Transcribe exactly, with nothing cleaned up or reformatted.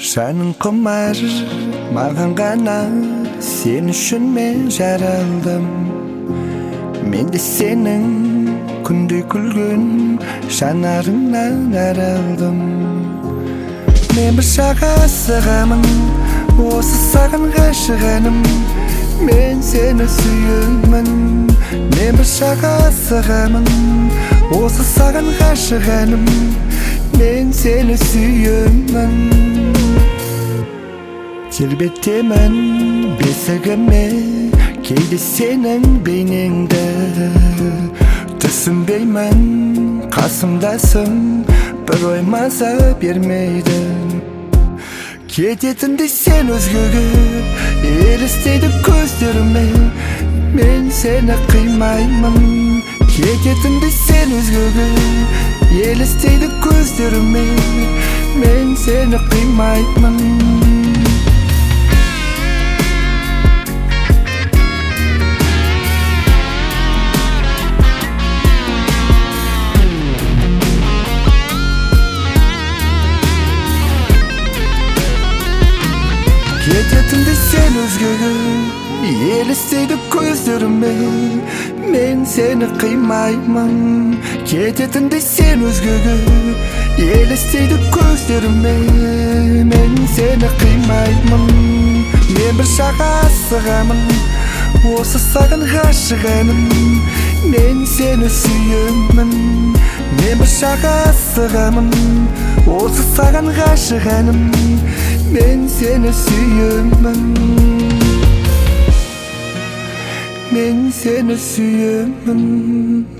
Жаның құмар маған ғана, сен үшін мен жаралдым. Мен де сенің күндей күлген жанарыңнан аралдым. Мен бір шаға сығамын, осы саған ғашығаным. Мен сені сүйемін. Мен бір шаға сығамын, осы саған ғашығаным. Мен сені сүйемін. Тербетемін бесігіме, кейде сенің бейнеңді. Түсінбеймін қасымдасың, бір ой маза бермейді. Кететінді сен өзгеге, елестейді көздеріме. Мен сені қимаймын. Кететінді сен өзгеге, елестейді көздеріме. Мен сені қимаймын. Кететінді сен өзгеге, елестейді көздеріме. Мен сені қимаймын. Кететінді сен өзгеге, елестейді көздеріме. Мен сені қимаймын. Мен бір шаға сығамын, осы саған ғашығаным. Мен сені сүйемін. Мен бір шаға сығамын, осы саған ғашығаным. Мен сені сүйемін. Мен сені сүйемін.